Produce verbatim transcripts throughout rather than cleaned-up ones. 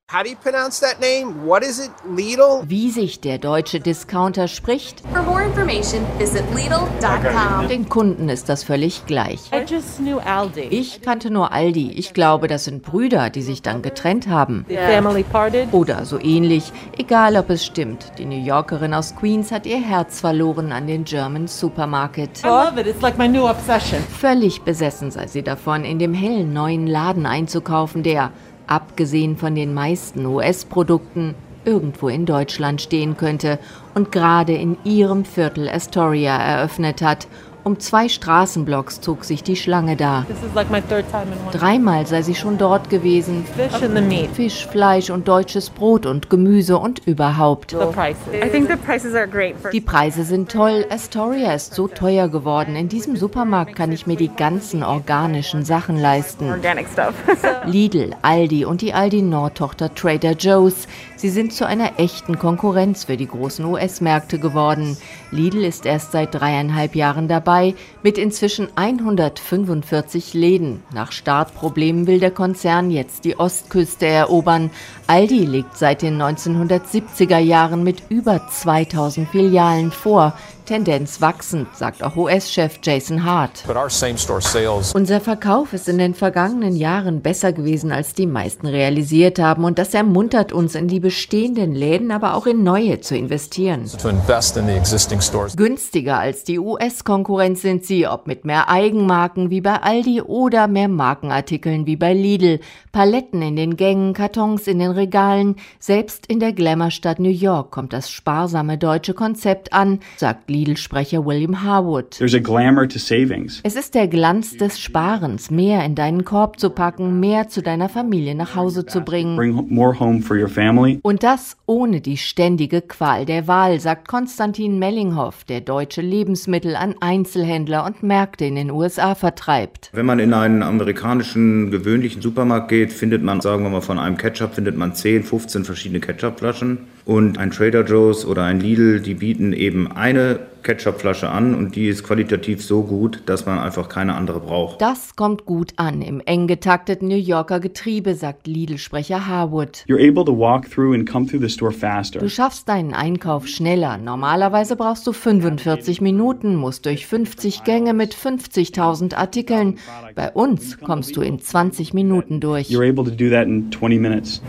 How do you pronounce that name? What is it? Lidl? Wie sich der deutsche Discounter spricht, For more information, visit Lidl dot com. den Kunden ist das völlig gleich. I just knew Aldi. Ich kannte nur Aldi. Ich glaube, das sind Brüder, die sich dann getrennt haben. The family parted. Oder so ähnlich. Egal, ob es stimmt. Die New Yorkerin aus Queens hat ihr Herz verloren an den German Supermarket. I love it. It's like my new obsession. Völlig besessen sei sie davon, in dem hellen neuen Laden einzukaufen, der, abgesehen von den meisten U S-Produkten, irgendwo in Deutschland stehen könnte und gerade in ihrem Viertel Astoria eröffnet hat. Um zwei Straßenblocks zog sich die Schlange da. This is like my third time in one. Dreimal sei sie schon dort gewesen. Fish and the meat. Fisch, Fleisch und deutsches Brot und Gemüse und überhaupt. The prices. I think the prices are great for Die Preise sind toll. Astoria ist so teuer geworden. In diesem Supermarkt kann ich mir die ganzen organischen Sachen leisten. organic stuff. Lidl, Aldi und die Aldi Nord-Tochter Trader Joe's. Sie sind zu einer echten Konkurrenz für die großen U S-Märkte geworden. Lidl ist erst seit dreieinhalb Jahren dabei, mit inzwischen hundertfünfundvierzig Läden. Nach Startproblemen will der Konzern jetzt die Ostküste erobern. Aldi liegt seit den neunzehnhundertsiebziger Jahren mit über zweitausend Filialen vor. Tendenz wachsend, sagt auch U S-Chef Jason Hart. But our same-store sales Unser Verkauf ist in den vergangenen Jahren besser gewesen, als die meisten realisiert haben. Und das ermuntert uns, in die bestehenden Läden, aber auch in neue zu investieren. to invest in the existing stores. Günstiger als die U S-Konkurrenz sind sie, ob mit mehr Eigenmarken wie bei Aldi oder mehr Markenartikeln wie bei Lidl. Paletten in den Gängen, Kartons in den Regalen. Selbst in der Glamourstadt New York kommt das sparsame deutsche Konzept an, sagt Lidl-Sprecher William Harwood. There's a glamour to savings. Es ist der Glanz des Sparens, mehr in deinen Korb zu packen, mehr zu deiner Familie nach Hause zu bringen. Bring ho- more home for your family. Und das ohne die ständige Qual der Wahl, sagt Konstantin Mellinghoff, der deutsche Lebensmittel an Einzelhändler und Märkte in den U S A vertreibt. Wenn man in einen amerikanischen gewöhnlichen Supermarkt geht, findet man, sagen wir mal, von einem Ketchup findet man zehn, fünfzehn verschiedene Ketchupflaschen. Und ein Trader Joe's oder ein Lidl, die bieten eben eine Ketchupflasche an und die ist qualitativ so gut, dass man einfach keine andere braucht. Das kommt gut an im eng getakteten New Yorker Getriebe, sagt Lidl-Sprecher Harwood. You're able to walk through and come through the store faster. Du schaffst deinen Einkauf schneller. Normalerweise brauchst du fünfundvierzig Minuten, musst durch fünfzig Gänge mit fünfzigtausend Artikeln. Bei uns kommst du in zwanzig Minuten durch. You're able to do that in twenty minutes.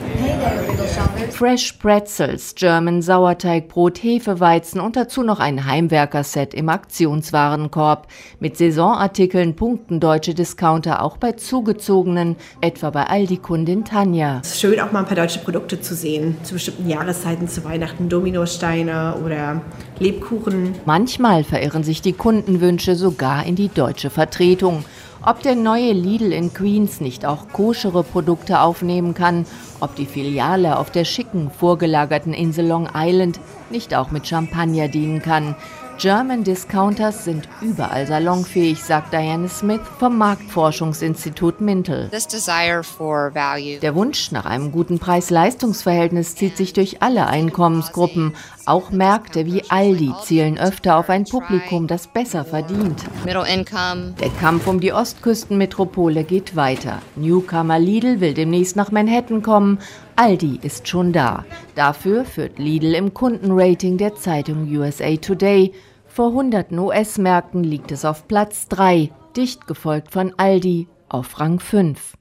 Fresh Pretzels, German Sauerteigbrot, Hefeweizen und dazu noch ein Heimwerkerset im Aktionswarenkorb. Mit Saisonartikeln punkten deutsche Discounter auch bei zugezogenen, etwa bei Aldi-Kundin Tanja. Es ist schön, auch mal ein paar deutsche Produkte zu sehen. Zu bestimmten Jahreszeiten, zu Weihnachten, Dominosteine oder Lebkuchen. Manchmal verirren sich die Kundenwünsche sogar in die deutsche Vertretung. Ob der neue Lidl in Queens nicht auch koschere Produkte aufnehmen kann, ob die Filiale auf der schicken, vorgelagerten Insel Long Island nicht auch mit Champagner dienen kann. German Discounters sind überall salonfähig, sagt Diana Smith vom Marktforschungsinstitut Mintel. This desire for value. Der Wunsch nach einem guten Preis-Leistungs-Verhältnis zieht sich durch alle Einkommensgruppen. Auch Märkte wie Aldi zielen öfter auf ein Publikum, das besser verdient. Middle income. Der Kampf um die Ostküstenmetropole geht weiter. Newcomer Lidl will demnächst nach Manhattan kommen. Aldi ist schon da. Dafür führt Lidl im Kundenrating der Zeitung U S A Today. Vor hunderten U S-Märkten liegt es auf Platz drei, dicht gefolgt von Aldi auf Rang fünf.